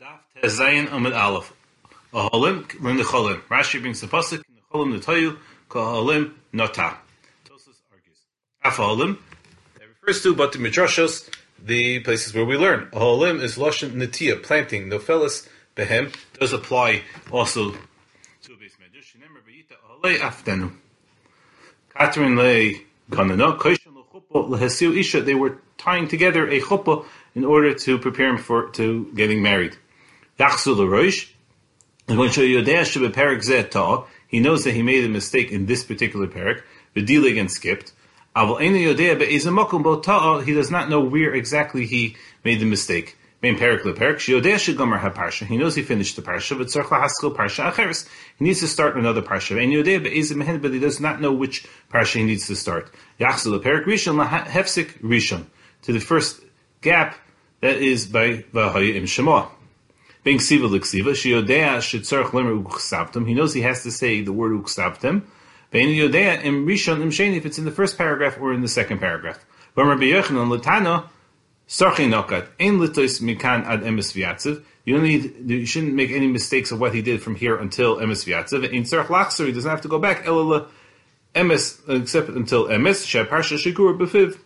Daf Tezayin Amid Aleph. Ahalim l'necholim. Rashi brings the pasuk necholim netoyu ka'ahalim nota. Tosfos argues. Ahalim that refers to, but the midrashos, the places where we learn. Ahalim is lashon netia, planting. Nofelis behem does apply also to a base medrash. Remember, v'yita ahalei aftenu. Catherine lay ganana koishan l'chuppah l'hesiu isha. They were tying together a chuppah in order to prepare him to getting married. Yachzu l'roish. And when Yodea shebe parak zeh ta, he knows that he made a mistake in this particular parak. V'dilig and skipped. Aval ena Yodea be'ezeh makom bo ta'a. He does not know where exactly he made the mistake. Main parak leparak. Yodea shegomer ha-parsha. He knows he finished the parsha, but tzarich lahaskil parsha acheres. He needs to start another parsha. And Yodea be'ezeh mehen, but he does not know which parsha he needs to start. Yachzu leparak rishon lahefsik rishon. To the first gap, that is by v'haya im shema. Being ksiva l'ksiva, sheyodea shetzarich lemer uksabtem. He knows he has to say the word uksabtem. Ve'en yodea im rishon im sheni, if it's in the first paragraph or in the second paragraph. But Rabbi Yochanan l'tana sarchi nokat ein litos mikan ad emes v'yatziv. You shouldn't make any mistakes of what he did from here until emes v'yatziv. In tzarich lachzer, he doesn't have to go back elala emes except until emes sheparsha shigur b'fiv.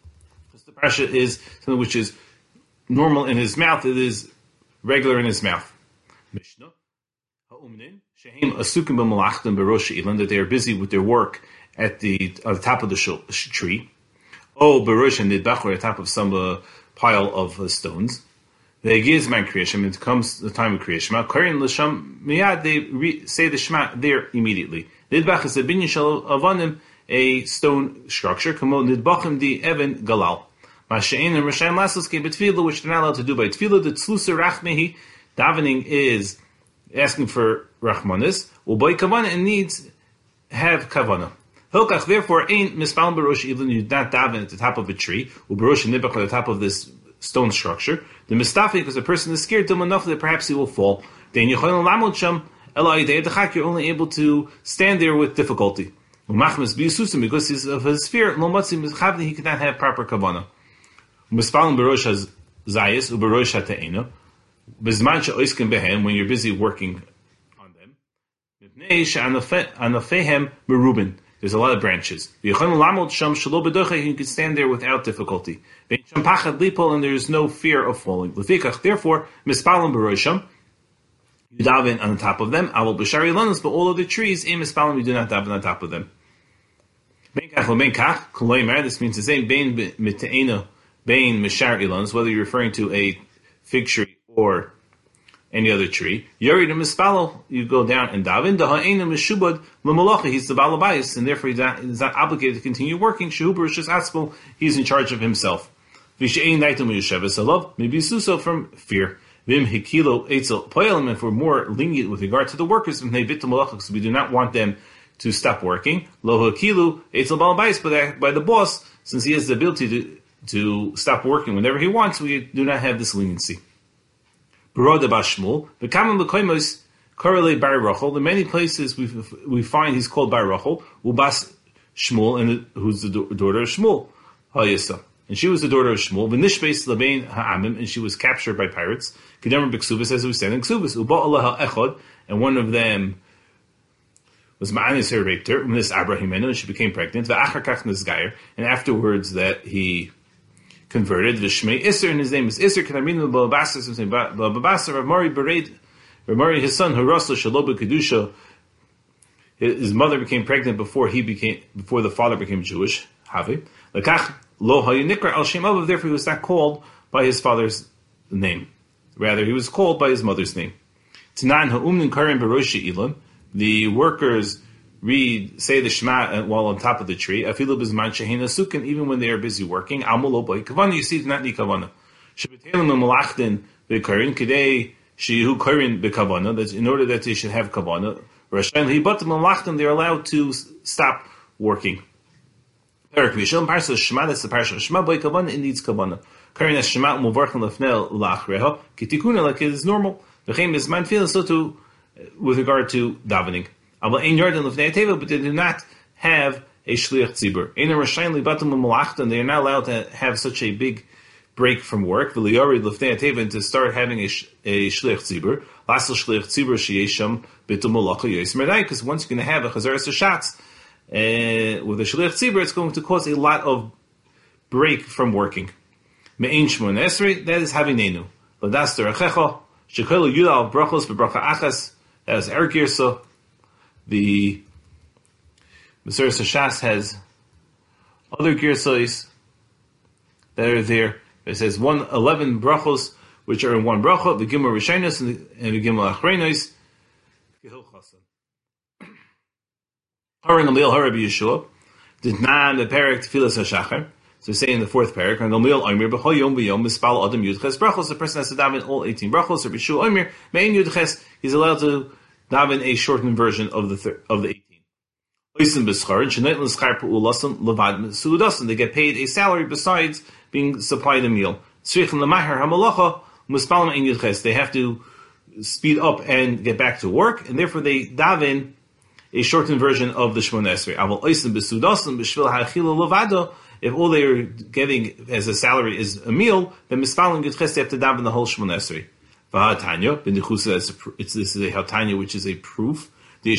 The parsha is something which is normal in his mouth. It is regular in his mouth. Mishnah, ha'umnin shehem asukim b'malachtim b'rosh ilan, that they are busy with their work on the top of the tree. Oh, b'rosh and nidbach, or at the top of some pile of stones. They gives man kriyashim. It comes the time of kriyashim. Karin l'sham miyad. They say the shema there immediately. Nidbach is a binyan shel avanim, a stone structure. Kamo nidbachim di even galal. Masha'in and Rashayim Lasos but tefillah, which they're not allowed to do by tefillah. The tzlusa rachmehi, davening is asking for rachmanis. Uboy kavana, and needs have kavana. Hilkach, therefore, ain't mispal barosh even you not daven at the top of a tree. Ubarosh and nibach at the top of this stone structure. The mistafi, because the person is scared to enough that perhaps he will fall. Then you're only able to stand there with difficulty. Because of his fear, he cannot have proper kavana. Mispalim berosh has zayis uberosh hateina. Bizman she'oiskim behem, when you're busy working on them. Mipnei she'anafehem merubin. There's a lot of branches. V'yachon lamod sham shelo bedoche. You can stand there without difficulty. V'yachon pachad lipol, and there is no fear of falling. Lefikach, therefore, mispalim berosham. You daven on the top of them. Avol b'shari lanos, but all of the trees in mispalim you do not daven on top of them. Benkach lebenkach koloimer. This means the same bein miteina. Bain Mishar Ilons, whether you're referring to a fig tree or any other tree. Yorid Mispalo, you go down and daven. Daha'ena Mishubad Lamalacha, he's the Balabayas, and therefore he's not obligated to continue working. Shehubar Shas Atzmo, he's in charge of himself. Visha'in Naitum Yushavas Alav, maybe Suso from fear. Vim Hikilo Eitzel Poelim, if we're more lenient with regard to the workers, because we do not want them to stop working. Lo Hikilu Eitzel Balabayas, but by the boss, since he has the ability to stop working whenever he wants, we do not have this leniency. Baroda Bashmul, the common Lekoimos, Korele Bar Rachel, in many places we find he's called Bar Rachel, Ubas Shmuel, and who's the daughter of Shmuel, Hayisa. And she was the daughter of Shmuel, V'nishbeis Labein Ha'amim, and she was captured by pirates. Kedemar B'Ksubis, as we said in Ksubis, Uba'alaha Echod, and one of them was Ma'anis, her raped her, Umis Abrahimenu, and she became pregnant, V'achar Nizgayer, and afterwards that he converted. V'shmei Isser, and his name is Isser. Can I mean the Babasar Rav Mari Bered? Rav Mari, his son, Harasla Shaloba Kedusha. His mother became pregnant before the father became Jewish. Havi Lakach Lo Hayinikra Al Shem Avav. Therefore, he was not called by his father's name. Rather, he was called by his mother's name. Tanan Ha'umnin Karim Beroshi Ilan. The workers say the Shema while on top of the tree. Afilu bizman shehina sukin, even when they are busy working. Amulo boy kavana. You see, it's not ni kavana. Shebetelim malachtin bekarin kedei shehu karin bekavana. That's in order that they should have kavana. Rashayin hibatim malachtin. They're allowed to stop working. Perak v'shom parsa Shema. That's the parsha Shema boy kavana. It needs kavana. Karin as Shema muvarchan lefnei lachreha kitikuna, like it is normal. V'chein bizman feeling so too with regard to davening. But they do not have a shliach tzibur. They are not allowed to have such a big break from work, v'liyari l'fnei hateven, to start having a shliach tzibur, lasel shliach tzibur sheyesham bitul malacha yois merdai, because once you're going to have a chazaras hashatz with a shliach tzibur, it's going to cause a lot of break from working. Me'ein shmon esrei, that is havinenu. L'das derechecha, shekolu yudal brachos v'bracha achas, that is er girsa. The Maseres Hashas has other girsais that are there. It says 11 brachos, which are in one bracha, the Gimel Rishonos and the Gimel Achreinos. Haran Gamliel Harabi Yeshua did not the parak Tefilas HaShachar. So we say in the fourth parak, and Gamliel Omer b'chol yom b'yom mispal adam yudches brachos. The person has to daven all 18 brachos. Or Yeshua Omer mein yudches. He's allowed to daven a shortened version of the 18. They get paid a salary besides being supplied a meal. They have to speed up and get back to work, and therefore they daven a shortened version of the Shemona Esrei. If all they are getting as a salary is a meal, then they have to daven the whole Shemona Esrei. This is a Hatanya, which is a proof. To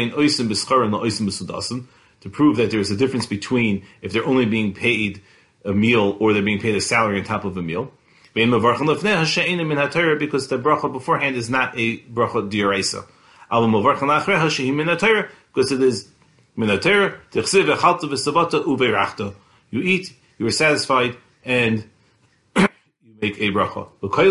prove that there is a difference between if they're only being paid a meal or they're being paid a salary on top of a meal. Because the bracha beforehand is not a bracha d'oraisa. Because it is minatera, you eat, you are satisfied, and you make a bracha.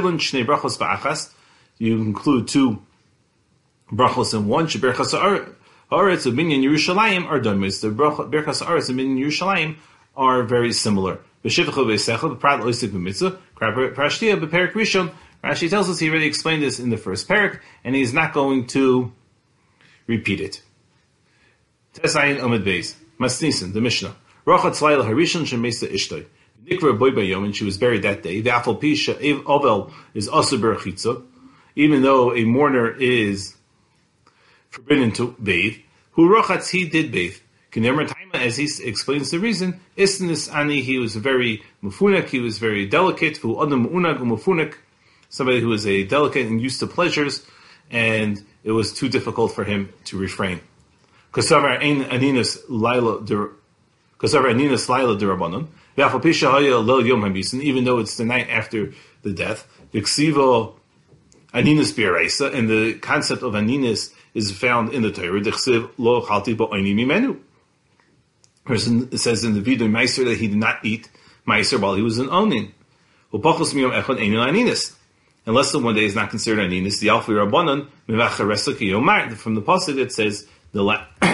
You include two brachos in one. Berchas haaretz of Minyan Yerushalayim are domis. The berchas haaretz of Minyan Yerushalayim are very similar. B'shivcha v'secha b'prat loisik b'mitzvah prashtia b'perik rishon. Rashi tells us he already explained this in the first parak, and he's not going to repeat it. Tesayin Amid Beis Masnisen, the Mishnah. Rachat Tzlayla Harishon Shemesa Ishtoi. Nikra Boy Bayom, and she was buried that day. The Afal Pisha Ovel is also berachitza, even though a mourner is forbidden to bathe. Who rochatz, he did bathe. As he explains the reason, Isnis Ani, he was very mufunik, he was very delicate. Who adam unag umufunik, somebody who was a delicate and used to pleasures, and it was too difficult for him to refrain. Kasavar ein aninas laila derabanan. V'afapisha haya lel yom habisin, even though it's the night after the death. V'ksivo aninas bi'araisa, and the concept of aninas is found in the Torah. Dechsiv lo chalti ba'oini mimenu. It says in the Vidui Meiser that he did not eat Meiser while he was in Onin. Upachos miyom echad einu aninas. Unless the one day is not considered aninas, the alfi rabbanon mivacharesa ki yomar. From the pasuk it says the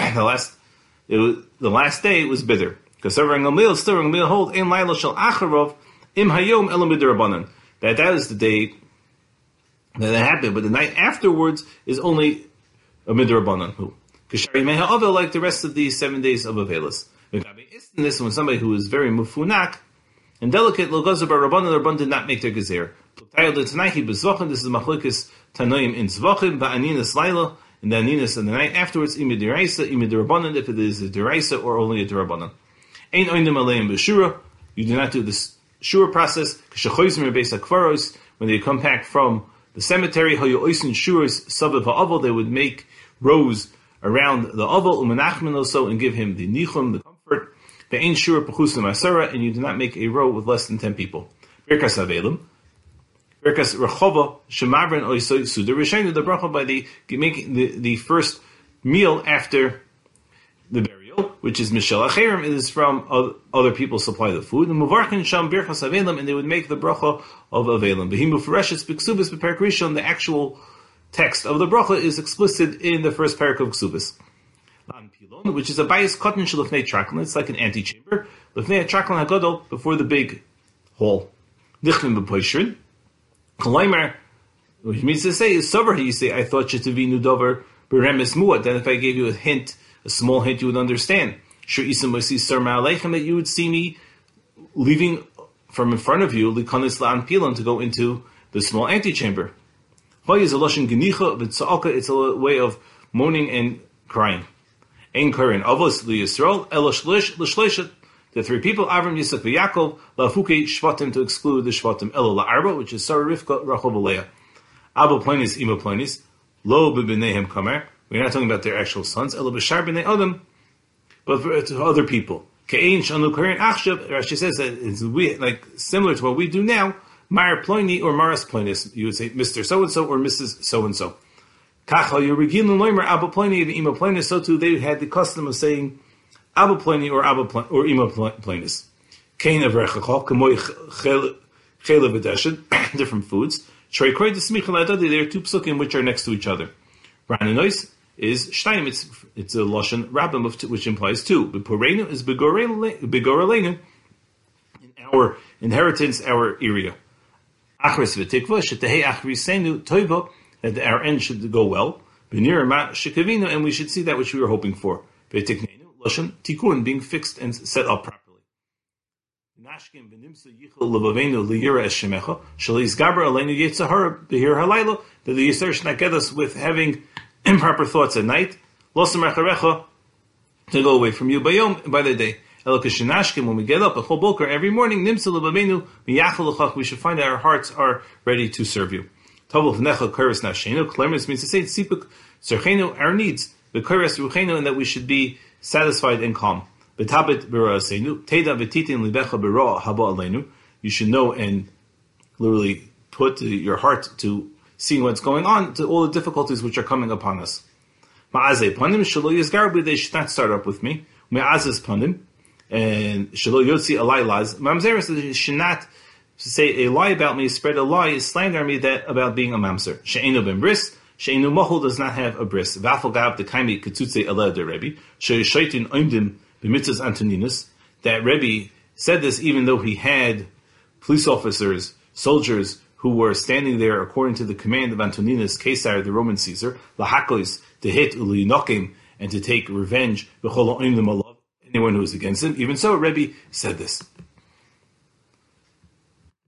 last day was bitter. Because Ravang Gamliel hold ein laila shel acharov im hayom elam b'derabanan. That is the day that it happened, but the night afterwards is only a midrabanan who. Kishari meha avel, like the rest of the 7 days of Avelis. This when somebody who is very mufunak and delicate, lo gazer bar rabbanan, the rabban did not make their gezer. This is the machlokes tanoim in zvachim ba'aninas laila, in the aninas and the night afterwards, imid deraisa, imid rabbanan, if it is a deraisa or only a derabanan. Ein oinim aleim b'shura, you do not do this shura process. K'shachoyzim beis hakvaros, when they come back from the cemetery, hayu oisin shuras sabav ha'aval, they would make rows around the aval, umenachmen also, and give him the nichum, the comfort. The ein shura pechusim asara, and you do not make a row with less than 10 people. Birkas avelim, birkas rechova shemavrin oisoi suda rishaynu, the bracha by making the first meal after the burial, which is mishel acherim, it is from other people supply the food. The muvarchin sham birkas avelim, and they would make the bracha of avelim. Behimu fereshes biksubis beperik rishon, the actual text of the bracha is explicit in the first parak of Ksubis. Lan pilon, which is a bias cotton shelufnei traklin, it's like an antechamber. Lufnei traklin hagadol, before the big hall. Dichlim b'poishrin. Kalaimer, which means to say is sover. You say, I thought shetavinu dover beremes muad. Then if I gave you a hint, a small hint, you would understand. Sure, isam wasi sarma aleichem, that you would see me leaving from in front of you likanis lan pilon, to go into the small antechamber. It's a way of moaning and crying. Ein karin avos liyisrael elo shlish l'shleishet The three people, Avram, Yitzchak, and Yaakov, Lafuke Shvatim, to exclude the Shvatim, Elo La'arba, which is Sarah, Rivka, Rachel, Leah. Abba Plonis, Ima Plonis, Lo B'B'neihem Kamer. We're not talking about their actual sons. Elo B'Shar B'nei Adam, but to other people. Ke'ein Shanu Karin Achshav. Rashi says that it's like similar to what we do now. Mar Ploni or Maras Plonis. You would say Mr. So and so or Mrs. So and so. Kachal Yerigilun Loimer Abba Ploni and Ima Plonis. So too they had the custom of saying Abba Ploni or Abba Ploni or Ima Plonis. Kain Avrechachal Kamoy Chela V'Deshet. Different foods. There are two psukim which are next to each other. Rananois is Shtaim, it's a Lashon Rabbim, which implies two. B'Poreinu is B'Goraleinu, in our inheritance, our area. Achris V'Tikva, Shetehei Achrisenu Toiva, that our end should go well. B'Nir Ma Shekavinu, and we should see that which we were hoping for. V'Tikneinu, Lashon Tikun, being fixed and set up properly. Nashkim v'nimsa yichel levavenu liyira eshemecha shaliz gaber aleinu yitzahara behir halayla, that the Yisrael should not get us with having improper thoughts at night, losam recharecha, to go away from you by yom, by the day. Elokashinashkim, when we get up a whole boker every morning, nimsa levavenu miyachel lechach, we should find that our hearts are ready to serve you. Tavul v'necha kuras nashenu, klermis means to say sipuk serchenu, our needs, v'kuras ruchenu, and that we should be satisfied and calm. You should know and literally put your heart to seeing what's going on, to all the difficulties which are coming upon us. They should not start up with me. And they should not say a lie about me, spread a lie, slander me that about being a mamzer. She'enu ben bris, she'enu mohol does not have a bris. Vafal gab the kaimi ketzutze aleh de Rebbe. She'eshaitin oimdim b'mitzvahs Antoninus. That Rebbe said this even though he had police officers, soldiers who were standing there according to the command of Antoninus, Caesar, the Roman Caesar, lahakos, to hit ulinokim, and to take revenge, anyone who was against him. Even so, Rebbe said this.